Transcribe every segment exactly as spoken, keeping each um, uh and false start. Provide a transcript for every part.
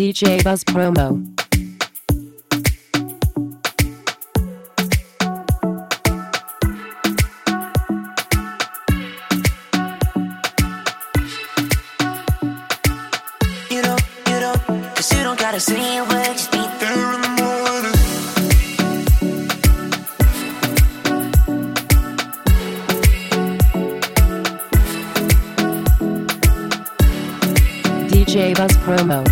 D J Buzz Promo. You don't, you don't, cause you don't gotta say a word, just be there in the morning. D J Buzz Promo.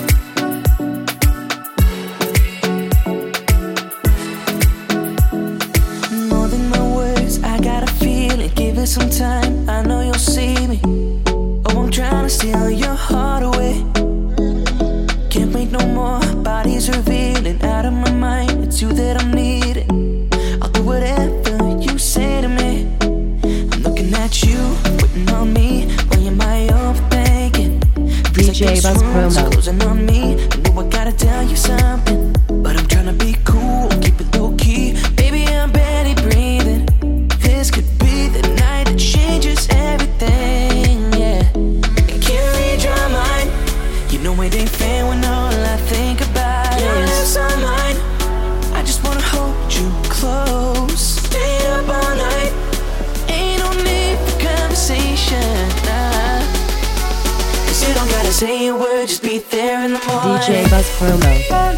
More than my words, I got a feeling. Give it some time, I know you'll see me. Oh, I'm trying to steal your heart away. Can't wait no more, bodies revealing. Out of my mind, it's you that I'm needing. I'll do whatever you say to me. I'm looking at you, putting on me. Why am I overthinking? D J Buzz Promo. Closing on me, I know I gotta tell you something, but I'm trying to be cool, keep it low key. Baby, I'm barely breathing. This could be the night that changes everything, yeah. I can't read your mind. You know it ain't fair when all I think about your is lips on mine. I just wanna hold you close, stay up all night. Ain't no need for conversation, nah. Cause you don't gotta say a word, just be there in the morning. D J Buzz Promo.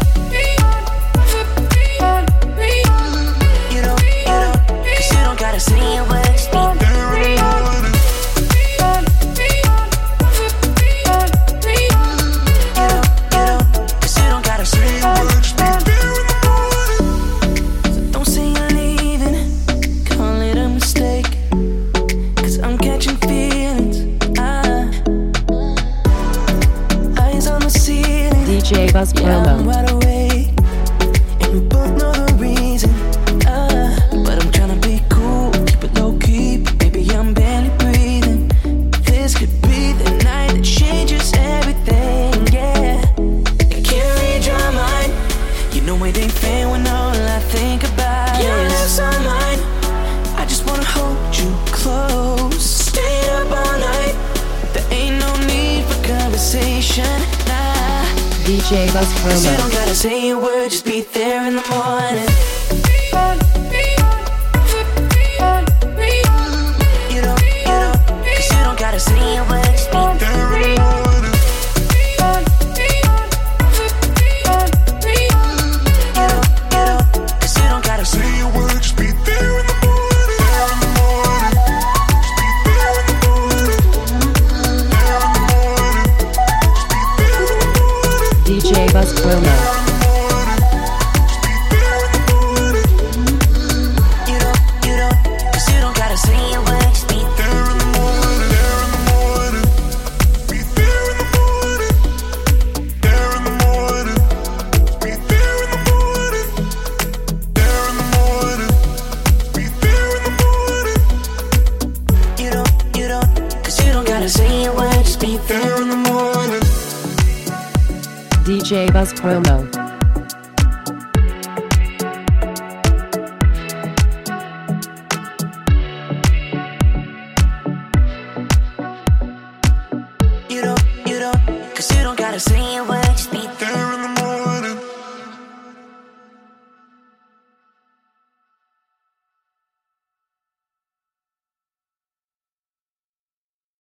You don't, you don't, cause you don't gotta say a word, just be there in the morning. You don't, you don't, cause you don't gotta say a word, just be there in the morning. So don't say you're leaving, call it a mistake, cause I'm catching feelings, ah. Eyes on the ceiling, D J Buzz yeah, I'm Promo. wide awake, and we both know the reason, ah. But I'm tryna be cool, keep it low key, baby, I'm barely breathing. This could be the night that changes everything, yeah. I can't read your mind. You know it ain't fair when all I think about your is lips on mine. I just wanna hold you close, stay up all night. There ain't no need for conversation, nah. D J Buzz Cause you don't Promo. gotta say a word, just be there in the morning. You don't, you don't, cause you don't gotta say a word, just be there in the morning. You don't, you don't, cause you don't gotta say a word, just be there in the morning. There in the morning, just be there in the morning. There in the morning, just be there in the morning. D J Buzz Promo. You don't, you don't, cause you don't gotta say a word, just be there in the morning, there in the morning, be there in the morning, there in the morning, be there in the morning, there in the morning, be there in the morning. You don't, you don't, cause you don't gotta say a word, just be there in the morning. D J Buzz Promo. You don't, you don't, cause you don't gotta say a